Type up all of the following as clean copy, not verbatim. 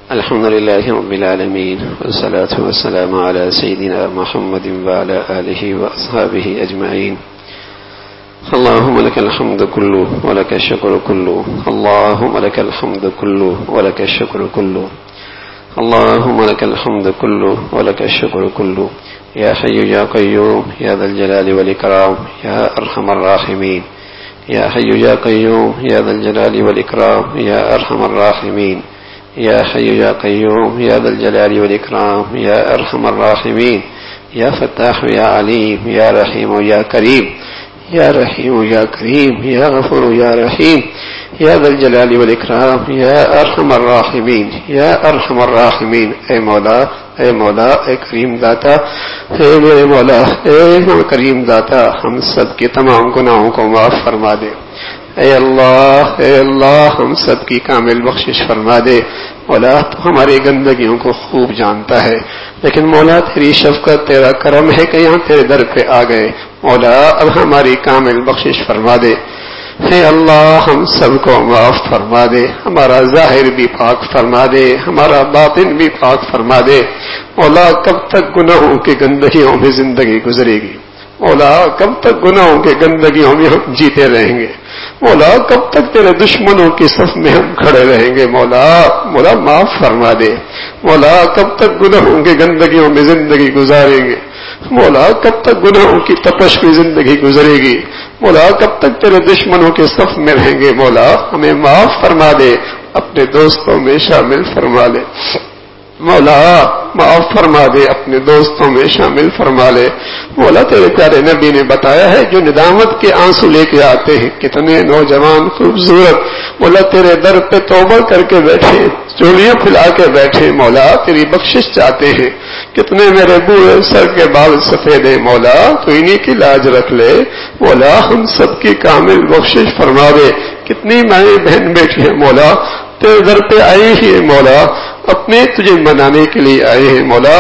الحمد لله رب العالمين والصلاة والسلام على سيدنا محمد وعلى آله وأصحابه أجمعين. اللهم لك الحمد كله ولك الشكر كله، اللهم لك الحمد كله ولك الشكر كله، اللهم لك الحمد كله ولك الشكر كله. يا حي يا قيوم يا ذا الجلال والإكرام يا أرحم الراحمين، يا حي يا قيوم يا ذا الجلال والإكرام يا أرحم الراحمين، يا حي يا قيوم يا ذا الجلال والإكرام يا أرحم الراحمين. يا فتاح يا عليم يا رحيم يا كريم، يا رحيم يا كريم يا غفور يا رحيم، يا ذا الجلال والإكرام يا أرحم الراحمين يا أرحم الراحمين. اے مولا، اے مولا، اے کریم داتا، اے میرے مولا، اے کریم داتا، ہم سب کے تمام گناہوں کو معاف فرما دے. اے اللہ، اے اللہ، ہم سب کی کامل بخشش فرما دے. مولا تو ہماری گندگیوں کو خوب جانتا ہے، لیکن مولا تیری شفقت، تیرا کرم ہے کہ یہاں تیرے در پہ آ گئے. مولا اب ہماری کامل بخشش فرما دے. اے اللہ ہم سب کو معاف فرما دے، ہمارا ظاہر بھی پاک فرما دے، ہمارا باطن بھی پاک فرما دے. مولا کب تک گناہوں کی گندگیوں میں زندگی گزرے گی؟ مولا کب تک گناہوں کے گندگیوں میں ہم جیتے رہیں گے؟ مولا کب تک تیرے دشمنوں کی صف میں ہم کھڑے رہیں گے؟ مولا، مولا معاف فرما دے. مولا کب تک گناہوں کے گندگیوں میں زندگی گزاریں گے؟ مولا کب تک گناہوں کی تپش میں زندگی گزرے گی؟ مولا کب تک تیرے دشمنوں کے صف میں رہیں گے؟ مولا ہمیں معاف فرما دے، اپنے دوستوں میں شامل فرما لے. مولا معاف فرما دے، اپنے دوستوں میں شامل فرما لے. مولا تیرے پیارے نبی نے بتایا ہے جو ندامت کے آنسو لے کے آتے ہیں، کتنے نوجوان خوبصورت مولا تیرے در پہ توبہ کر کے بیٹھے، چولیاں پھیلا کے بیٹھے، مولا تیری بخشش چاہتے ہیں. کتنے میرے بوڑھے سر کے بال سفید ہیں، مولا تو انہی کی لاج رکھ لے. مولا ہم سب کی کامل بخشش فرما دے. کتنی مائیں بہن بیٹھی ہیں مولا تیرے در پہ آئی ہی ہے، مولا اپنے تجھے منانے کے لیے آئے ہیں. مولا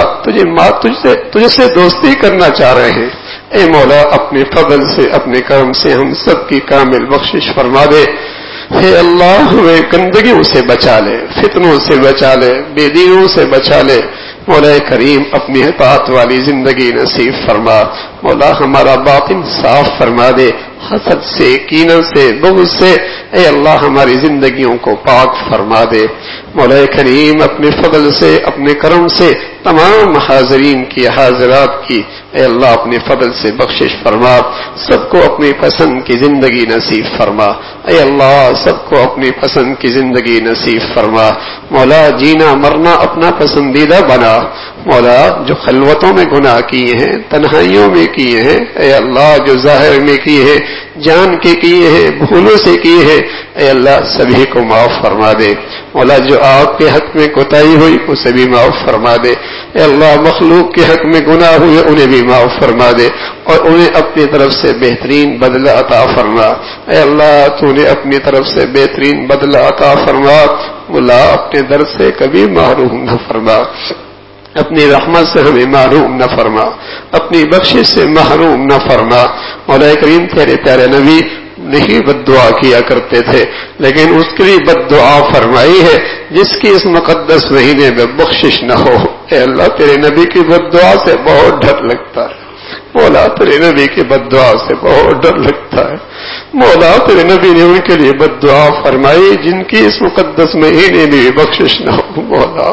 تجھ سے دوستی کرنا چاہ رہے ہیں. اے مولا اپنے فضل سے، اپنے کرم سے ہم سب کی کامل بخشش فرما دے. اے اللہ ہمیں گندگیوں سے بچا لے، فتنوں سے بچا لے، بے دینوں سے بچا لے. مولا کریم اپنی اطاعت والی زندگی نصیب فرما. مولا ہمارا باطن صاف فرما دے، حسد سے، کینہ سے، بغض سے. اے اللہ ہماری زندگیوں کو پاک فرما دے. مولا کریم اپنے فضل سے، اپنے کرم سے تمام حاضرین کی، حاضرات کی اے اللہ اپنے فضل سے بخشش فرما. سب کو اپنی پسند کی زندگی نصیب فرما. اے اللہ سب کو اپنی پسند کی زندگی نصیب فرما. مولا جینا مرنا اپنا پسندیدہ بنا. مولا جو خلوتوں میں گناہ کیے ہیں، تنہائیوں میں کیے ہیں، اے اللہ جو ظاہر میں کیے ہیں، جان کے کیے ہیں، بھولوں سے کیے ہیں، اے اللہ سبھی کو معاف فرما دے. مولا جو آپ کے حق میں کوتاہی ہوئی اسے بھی معاف فرما دے. اے اللہ مخلوق کے حق میں گناہ ہوئے انہیں بھی معاف فرما دے، اور انہیں اپنی طرف سے بہترین بدلہ عطا فرما. اے اللہ تو نے اپنی طرف سے بہترین بدلہ عطا فرما. مولا اپنے در سے کبھی محروم نہ فرما، اپنی رحمت سے ہمیں محروم نہ فرما، اپنی بخشش سے محروم نہ فرما. مولا کریم تیرے پیارے نبی نہیں بد دعا کیا کرتے تھے، لیکن اس کے لیے بد دعا فرمائی ہے جس کی اس مقدس مہینے میں بخشش نہ ہو. اے اللہ تیرے نبی کی بد دعا سے بہت ڈر لگتا ہے. مولا تیرے نبی کی بد دعا سے بہت ڈر لگتا ہے. مولا تیرے نبی نے ان کے لیے بد دعا فرمائی جن کی اس مقدس مہینے میں بھی بخشش نہ ہو. مولا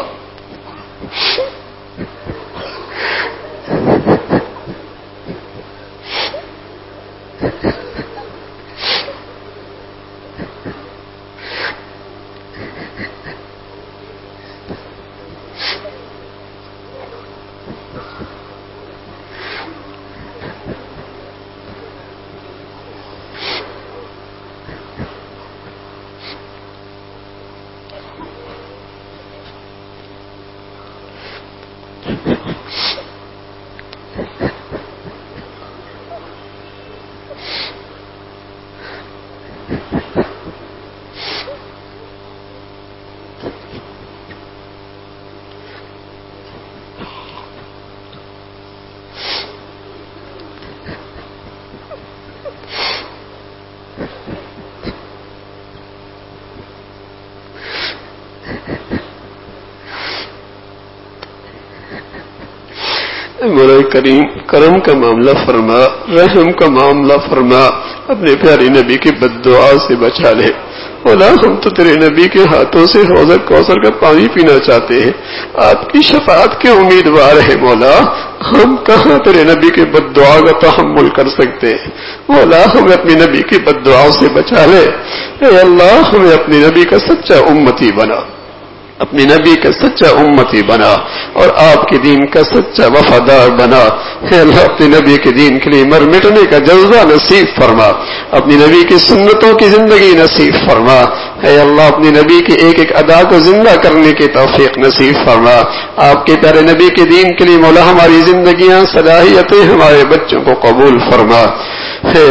مولا کریم کرم کا معاملہ فرما، رحم کا معاملہ فرما، اپنے پیارے نبی کی بد دعا سے بچا لے۔ مولا ہم تو تیرے نبی کے ہاتھوں سے حوض کوثر کا پانی پینا چاہتے ہیں، آپ کی شفاعت کے امیدوار ہیں مولا، ہم کہاں تیرے نبی کی بد دعا کا تحمل کر سکتے ہیں۔ مولا ہمیں اپنی نبی کی بد دعاؤں سے بچا لے۔ اے اللہ ہمیں اپنی نبی کا سچا امتی بنا، اپنی نبی کا سچا امتی بنا اور آپ کے دین کا سچا وفادار بنا۔ اے اللہ اپنے نبی کے دین کے لیے مر مٹنے کا جذبہ نصیب فرما، اپنی نبی کی سنتوں کی زندگی نصیب فرما۔ اے اللہ اپنی نبی کی ایک ایک ادا کو زندہ کرنے کی توفیق نصیب فرما۔ آپ کے پیارے نبی کے دین کے لیے مولا ہماری زندگیاں صلاحیتیں ہمارے بچوں کو قبول فرما۔ اے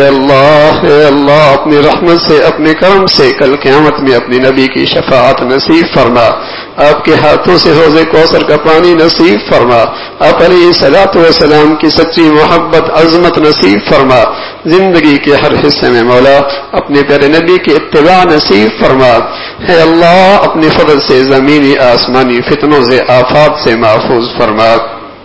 اللہ اپنی رحمت سے اپنے کرم سے کل قیامت میں اپنی نبی کی شفاعت نصیب فرما، آپ کے ہاتھوں سے حوض کوثر کا پانی نصیب فرما، آپ علیہ الصلوۃ والسلام کی سچی محبت عظمت نصیب فرما، زندگی کے ہر حصے میں مولا اپنے پیارے نبی کی اتباع نصیب فرما۔ اے اللہ اپنے فضل سے زمینی آسمانی فتنوں سے آفات سے محفوظ فرما۔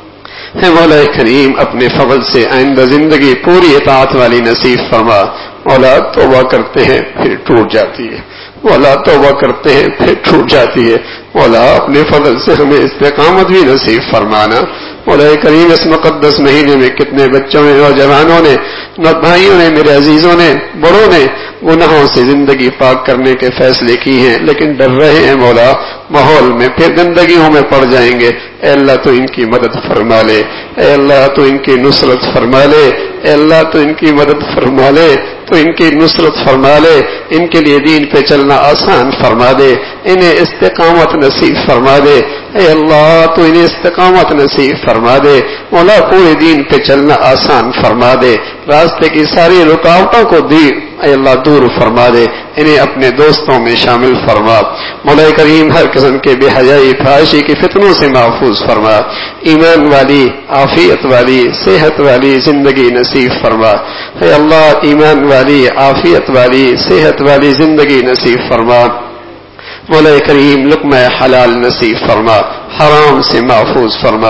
اے مولا کریم اپنے فضل سے آئندہ زندگی پوری اطاعت والی نصیب فرما۔ مولا توبہ کرتے ہیں پھر ٹوٹ جاتی ہے، مولا توبہ کرتے ہیں پھر ٹوٹ جاتی ہے، مولا اپنے فضل سے ہمیں استقامت بھی نصیب فرمانا۔ مولا کریم اس مقدس مہینے میں کتنے بچوں نے، نوجوانوں نے، بھائیوں نے، میرے عزیزوں نے، بڑوں نے گناہوں سے زندگی پاک کرنے کے فیصلے کی ہیں لیکن ڈر رہے ہیں مولا ماحول میں پھر گندگیوں میں پڑ جائیں گے۔ اے اللہ تو ان کی مدد فرما لے، اے اللہ تو ان کی نصرت فرما لے، اے اللہ تو ان کی مدد فرما لے، تو ان کی نصرت فرما لے، ان کے لیے دین پہ چلنا آسان فرما دے، انہیں استقامت نصیب فرما دے۔ اے اللہ تو انہیں استقامت نصیب فرما دے، مولا پورے دین پہ چلنا آسان فرما دے، راستے کی ساری رکاوٹوں کو اے اللہ دور فرما دے، انہیں اپنے دوستوں میں شامل فرما۔ مولا کریم ہر قسم کے بے حیائی فحاشی کی فتنوں سے محفوظ فرما، ایمان والی عافیت والی صحت والی زندگی نصیب فرما۔ اے اللہ ایمان والی عافیت والی صحت والی زندگی نصیب فرما۔ مولا کریم لقمہ حلال نصیب فرما، حرام سے محفوظ فرما۔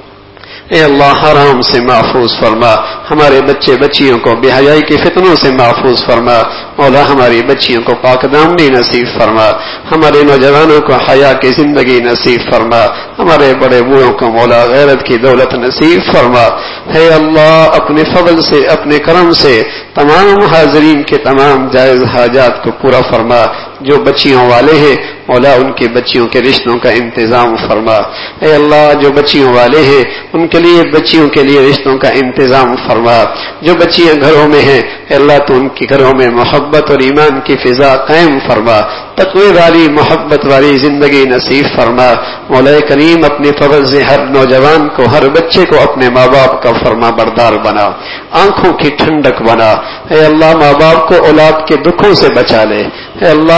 اے اللہ حرام سے محفوظ فرما، ہمارے بچے بچیوں کو بے حیائی کی فتنوں سے محفوظ فرما۔ مولا ہماری بچیوں کو پاک دامنی نصیب فرما، ہمارے نوجوانوں کو حیا کی زندگی نصیب فرما، ہمارے بڑے بوڑھوں کو مولا غیرت کی دولت نصیب فرما۔ اے اللہ اپنے فضل سے اپنے کرم سے تمام حاضرین کے تمام جائز حاجات کو پورا فرما، جو بچیوں والے ہیں مولا ان کے بچیوں کے رشتوں کا انتظام فرما۔ اے اللہ جو بچیوں والے ہیں ان کے لیے بچیوں کے لیے رشتوں کا انتظام فرما، جو بچیاں گھروں میں ہیں اے اللہ تو ان کے گھروں میں محبت اور ایمان کی فضا قائم فرما، تقوی والی محبت والی زندگی نصیب فرما۔ مولا کریم اپنے فضل سے ہر نوجوان کو ہر بچے کو اپنے ماں باپ کا فرما بردار بنا، آنکھوں کی ٹھنڈک بنا۔ اے اللہ ماں باپ کو اولاد کے دکھوں سے بچا لے، اے اللہ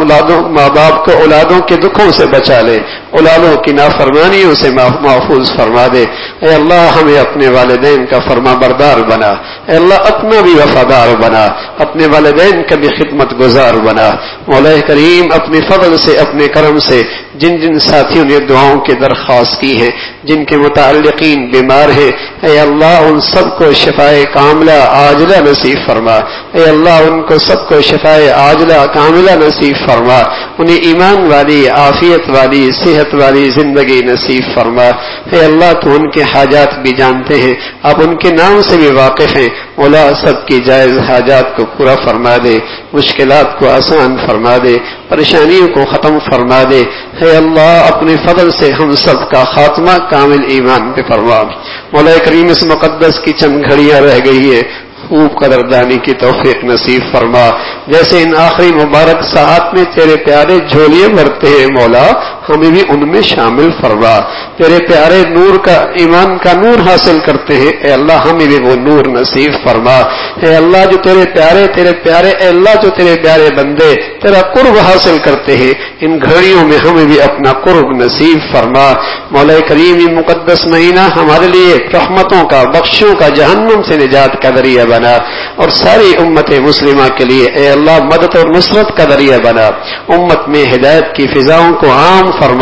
ماں باپ کو اولادوں کے دکھوں سے بچا لے، اولادوں کی نافرمانیوں سے محفوظ فرما دے۔ اے اللہ ہمیں اپنے والدین کا فرما بردار بنا، اے اللہ اپنا بھی وفادار بنا، اپنے والدین کا بھی خدمت گزار بنا۔ مولا کریم اپنے فضل سے اپنے کرم سے جن جن ساتھیوں نے دعاؤں کی درخواست کی ہے، جن کے متعلقین بیمار ہیں اے اللہ ان سب کو شفائے کاملہ عاجلہ نصیب فرما، اے اللہ ان کو سب کو شفائے عاجلہ کاملہ نصیب فرما، انہیں ایمان والی عافیت والی صحت والی زندگی نصیب فرما۔ اے اللہ تو ان کے حاجات بھی جانتے ہیں، آپ ان کے نام سے بھی واقف ہیں، مولا سب کی جائز حاجات کو پورا فرما دے، مشکلات کو آسان فرما دے، پریشانیوں کو ختم فرما دے۔ اے اللہ اپنے فضل سے ہم سب کا خاتمہ کامل ایمان پہ فرما۔ مولا کریم اس مقدس کی چند گھڑیاں رہ گئی ہے، خوب قدردانی کی توفیق نصیب فرما، جیسے ان آخری مبارک ساعات میں تیرے پیارے جھولیے بھرتے ہیں مولا ہمیں بھی ان میں شامل فرما، تیرے پیارے نور کا ایمان کا نور حاصل کرتے ہیں اے اللہ ہمیں بھی وہ نور نصیب فرما۔ اے اللہ جو تیرے پیارے اے اللہ جو تیرے پیارے بندے تیرا قرب حاصل کرتے ہیں ان گھڑیوں میں ہمیں بھی اپنا قرب نصیب فرما۔ مولا کریم یہ مقدس مہینہ ہمارے لیے رحمتوں کا بخشوں کا جہنم سے نجات کا ذریعہ بنا اور ساری امت مسلمہ کے لیے اے اللہ مدد اور نصرت کا ذریعہ بنا، امت میں ہدایت کی فضاؤں کو عام فرما۔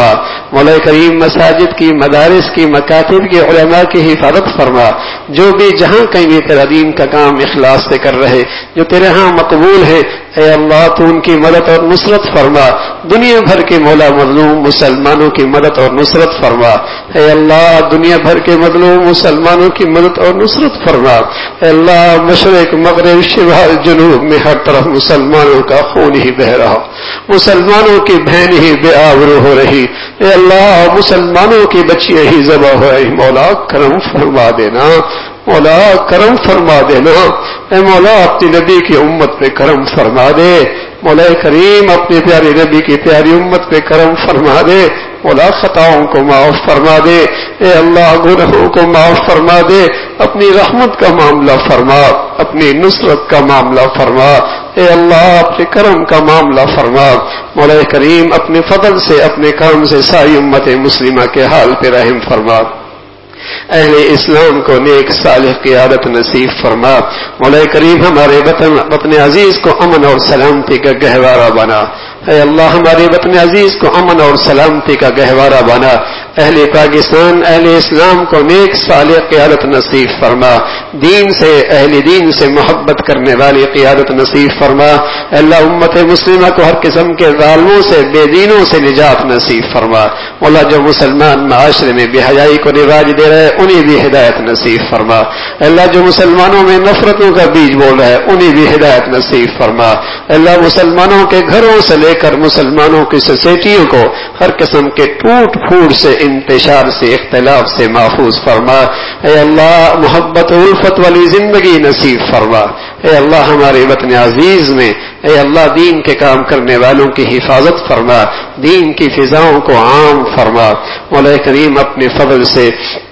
مولا کریم مساجد کی، مدارس کی، مکاتب کی، علماء کی حفاظت فرما. جو بھی جہاں کہیں بھی تیرا دین کا کام اخلاص سے کر رہے، جو تیرے ہاں مقبول ہے، اے اللہ تو ان کی مدد اور نصرت فرما. دنیا بھر کے مولا مظلوم مسلمانوں کی مدد اور نصرت فرما. اے اللہ دنیا بھر کے مظلوم مسلمانوں کی مدد اور نصرت فرما. اے اللہ مشرق مغرب شمال جنوب میں ہر طرف مسلمانوں کا خون ہی بہ رہا، مسلمانوں کی بہن ہی بے آبرو ہو رہی. اے اللہ مسلمانوں کی بچیاں ہی ذبح ہو رہی. مولا کرم فرما دینا، مولا کرم فرما دینا. اے مولا اپنی نبی کی امت پہ کرم فرما دے. مولا کریم اپنے پیارے نبی کی پیاری امت پہ کرم فرما دے. مولا خطاؤں کو معاف فرما دے. اے اللہ گناہوں کو معاف فرما دے. اپنی رحمت کا معاملہ فرما، اپنی نصرت کا معاملہ فرما. اے اللہ اپنے کرم کا معاملہ فرما. مولا کریم اپنے فضل سے، اپنے کرم سے ساری امت مسلمہ کے حال پہ رحم فرما. اہل اسلام کو نیک صالح قیادت نصیب فرما. مولا کریم ہمارے وطن عزیز کو امن اور سلامتی کا گہوارہ بنا. اے اللہ ہمارے وطن عزیز کو امن اور سلامتی کا گہوارہ بنا. اہل پاکستان، اہل اسلام کو نیک صالح قیادت نصیب فرما. دین سے، اہل دین سے محبت کرنے والی قیادت نصیب فرما. اے اللہ امت مسلمہ کو ہر قسم کے ظالموں سے، بے دینوں سے نجات نصیب فرما. مولا جو مسلمان معاشرے میں بے حیائی کو رواج دے رہے انہیں بھی ہدایت نصیب فرما. اے اللہ جو مسلمانوں میں نفرتوں کا بیج بول رہا ہے انہیں بھی ہدایت نصیب فرما. اے اللہ مسلمانوں کے گھروں سے لے کر مسلمانوں کی سوسائٹیوں کو ہر قسم کے ٹوٹ پھوٹ سے، انتشار سے، اختلاف سے محفوظ فرما. اے اللہ محبت و الفت والی زندگی نصیب فرما. اے اللہ ہمارے وطن عزیز میں اے اللہ دین کے کام کرنے والوں کی حفاظت فرما. دین کی فضاؤں کو عام فرما. مولا کریم اپنے فضل سے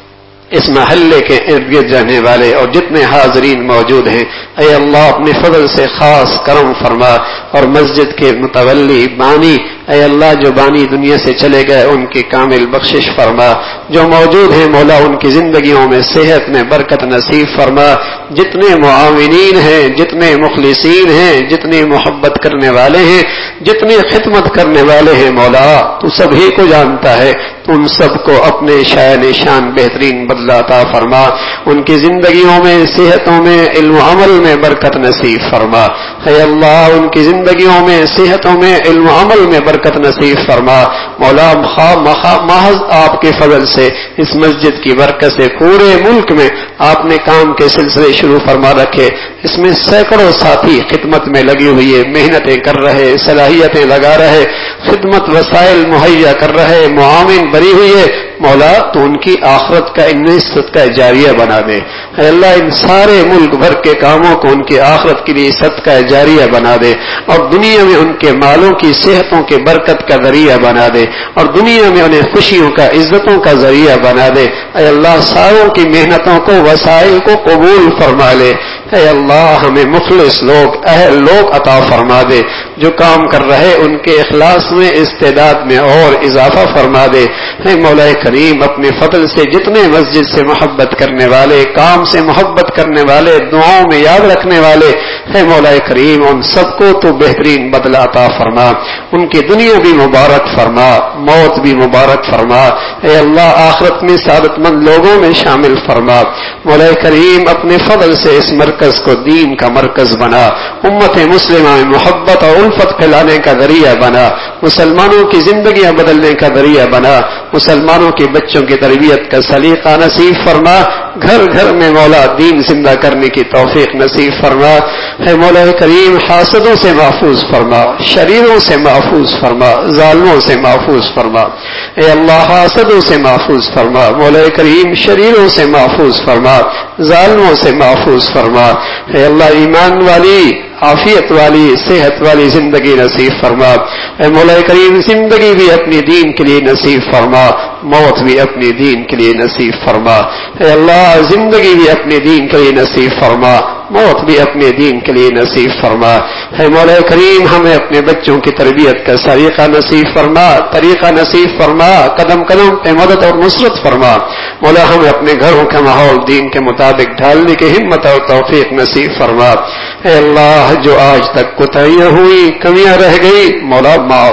اس محلے کے ارد گرد رہنے والے اور جتنے حاضرین موجود ہیں اے اللہ اپنے فضل سے خاص کرم فرما. اور مسجد کے متولی بانی اے اللہ جو بانی دنیا سے چلے گئے ان کی کامل بخشش فرما. جو موجود ہیں مولا ان کی زندگیوں میں صحت میں برکت نصیب فرما. جتنے معاونین ہیں، جتنے مخلصین ہیں، جتنے محبت کرنے والے ہیں، جتنے خدمت کرنے والے ہیں مولا تو سبھی کو جانتا ہے. ان سب کو اپنے شان شان بہترین بدلہ عطا فرما. ان کی زندگیوں میں، صحتوں میں، علم و عمل میں برکت نصیب فرما. اے اللہ ان کی زندگیوں میں، صحتوں میں، علم و عمل میں برکت نصیب فرما. مولا محض آپ کے فضل سے، اس مسجد کی برکت سے پورے ملک میں آپ نے کام کے سلسلے شروع فرما رکھے. اس میں سینکڑوں ساتھی خدمت میں لگی ہوئی ہے، محنتیں کر رہے، صلاحیتیں لگا رہے، خدمت وسائل مہیا کر رہے، معاون بری ہوئی ہے مولا تو ان کی آخرت کا انہیں صدقہ جاریہ بنا دے. اے اللہ ان سارے ملک بھر کے کاموں کو ان کی آخرت کے لیے صدقہ جاریہ بنا دے اور دنیا میں ان کے مالوں کی صحتوں کے برکت کا ذریعہ بنا دے اور دنیا میں انہیں خوشیوں کا، عزتوں کا ذریعہ بنا دے. اے اللہ ساروں کی محنتوں کو، وسائل کو قبول فرما لے. اے اللہ ہمیں مخلص لوگ، اہل لوگ عطا فرما دے. جو کام کر رہے ان کے اخلاص میں، استعداد میں اور اضافہ فرما دے. اے مولا کریم اپنے فضل سے جتنے مسجد سے محبت کرنے والے، کام سے محبت کرنے والے، دعاؤں میں یاد رکھنے والے، اے مولا کریم ان سب کو تو بہترین بدلہ عطا فرما. ان کی دنیا بھی مبارک فرما، موت بھی مبارک فرما. اے اللہ آخرت میں سعادت مند لوگوں میں شامل فرما. مولا کریم اپنے فضل سے اس مرکز کو دین کا مرکز بنا. امت مسلمہ میں محبت اور الفت پھیلانے کا ذریعہ بنا. مسلمانوں کی زندگیاں بدلنے کا ذریعہ بنا. مسلمانوں کے بچوں کی تربیت کا سلیقہ نصیب فرما. گھر گھر میں مولا دین زندہ کرنے کی توفیق نصیب فرما. اے مولا کریم حاسدوں سے محفوظ فرما، شریروں سے محفوظ فرما، ظالموں سے محفوظ فرما. اے اللہ حاسدوں سے محفوظ فرما. مولا کریم شریروں سے محفوظ فرما، ظالموں سے محفوظ فرما. اے اللہ ایمان والی، عافیت والی، صحت والی زندگی نصیب فرما. اے مولا کریم زندگی بھی اپنی دین کے لیے نصیب فرما، موت بھی اپنے دین کے لیے نصیب فرما. اے اللہ زندگی بھی اپنے دین کے لیے نصیب فرما، موت بھی اپنے دین کے لیے نصیب فرما. اے مولا کریم ہمیں اپنے بچوں کی تربیت کا طریقہ نصیب فرما، طریقہ نصیب فرما. قدم قدم پہ مدد اور نصرت فرما. مولا ہمیں اپنے گھروں کا ماحول دین کے مطابق ڈھالنے کی ہمت اور توفیق نصیب فرما. اے اللہ جو آج تک کوتاہیاں ہوئی، کمیاں رہ گئی مولا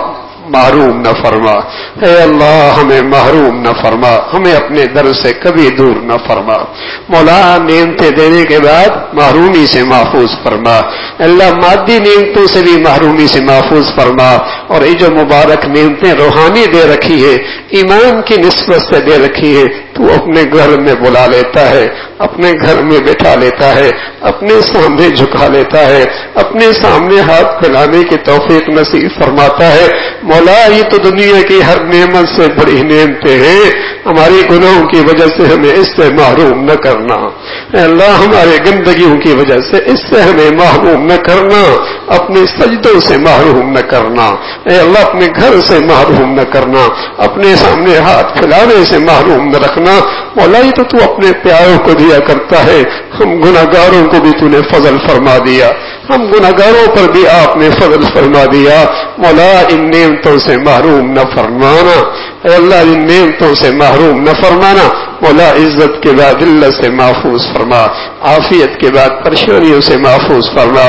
محروم نہ فرما، اے اللہ ہمیں محروم نہ فرما، ہمیں اپنے در سے کبھی دور نہ فرما۔ مولا نعمتیں دینے کے بعد محرومی سے محفوظ فرما، اللہ مادی نعمتوں سے بھی محرومی سے محفوظ فرما، اور یہ جو مبارک نعمتیں روحانی دے رکھی ہے، ایمان کی نسبت سے دے رکھی ہے، تو اپنے گھر میں بلا لیتا ہے، اپنے گھر میں بٹھا لیتا ہے، اپنے سامنے جھکا لیتا ہے، اپنے سامنے ہاتھ پھیلانے کی توفیق نصیب فرماتا ہے۔ مولا یہ تو دنیا کی ہر نعمت سے بڑی نعمتیں ہیں، ہماری گناہوں کی وجہ سے ہمیں اس سے محروم نہ کرنا، اے اللہ ہمارے گندگیوں کی وجہ سے اس سے ہمیں محروم نہ کرنا، اپنے سجدوں سے محروم نہ کرنا، اے اللہ اپنے گھر سے محروم نہ کرنا، اپنے سامنے ہاتھ پھیلانے سے محروم نہ رکھنا۔ مولا یہ تو اپنے پیاروں کو دیا کرتا ہے، ہم گناہگاروں کو بھی تو نے فضل فرما دیا، ہم گناہگاروں پر بھی آپ نے فضل فرما دیا۔ مولا ان نعمتوں سے محروم نہ فرمانا، اے اللہ ان نعمتوں سے محروم نہ فرمانا۔ مولا عزت کے بعد ذلت سے محفوظ فرما، عافیت کے بعد پریشانیوں سے محفوظ فرما۔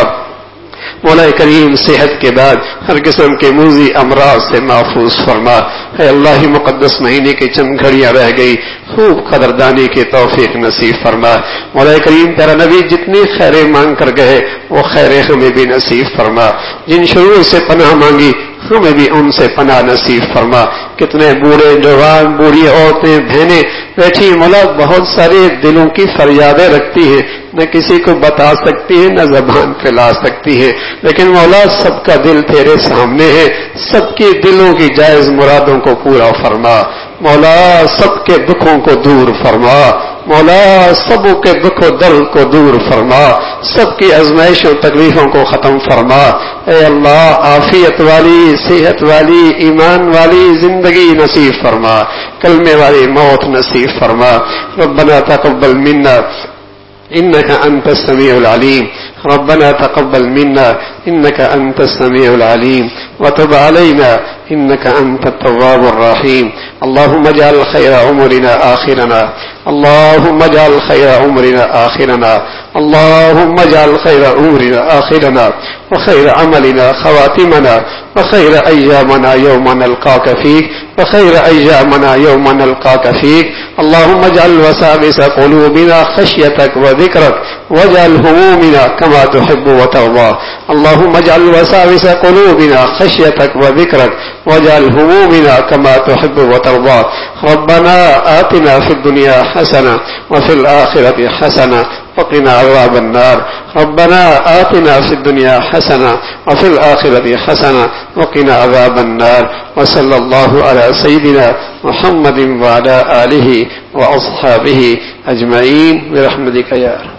مولا کریم صحت کے بعد ہر قسم کے موذی امراض سے محفوظ فرما۔ اے اللہ مقدس مہینے کی چند گھڑیاں رہ گئی، خوب قدردانی کی توفیق نصیب فرما۔ مولا کریم تیرا نبی جتنی خیریں مانگ کر گئے وہ خیریں ہمیں بھی نصیب فرما، جن شرور سے پناہ مانگی ہمیں بھی ان سے پناہ نصیب فرما۔ کتنے بوڑھے جوان بوڑھی عورتیں بہنیں بیٹھی مولا بہت سارے دلوں کی فریادیں رکھتی ہیں، نہ کسی کو بتا سکتی ہے نہ زبان پھیلا سکتی ہے، لیکن مولا سب کا دل تیرے سامنے ہے، سب کی دلوں کی جائز مرادوں کو پورا فرما۔ مولا سب کے دکھوں کو دور فرما، مولا سب کے دکھ و درد کو دور فرما، سب کی ازمائش و تکلیفوں کو ختم فرما۔ اے اللہ عافیت والی، صحت والی، ایمان والی زندگی نصیب فرما، کلمے والی موت نصیب فرما۔ ربنا تقبل منا إنك أنت السميع العليم، ربنا تقبل منا إنك أنت السميع العليم، وتب علينا إنك أنت التواب الرحيم۔ اللهم اجعل خير عمرنا آخرنا، اللهم اجعل خير عمرنا آخرنا، اللهم اجعل خير عمرنا آخرنا، وخير عملنا خواتمنا، وخير أيامنا يوم نلقاك فيك، وخير أيامنا يوم نلقاك فيك۔ اللهم اجعل وساوس قلوبنا خشيتك وذكرك، واجعل همومنا كما تحب وترضى۔ اللهم اجعل وساوس قلوبنا خشيتك وذكرك، واجعل همومنا كما تحب وترضى۔ ربنا آتنا في الدنيا حسنة وفي الآخرة حسنة وقنا عذاب النار۔ ربنا آتنا في الدنيا حسنة وفي الآخرة حسنة وقنا عذاب النار۔ وصلى الله على سيدنا محمد وعلى آله وأصحابه أجمعين برحمتك يا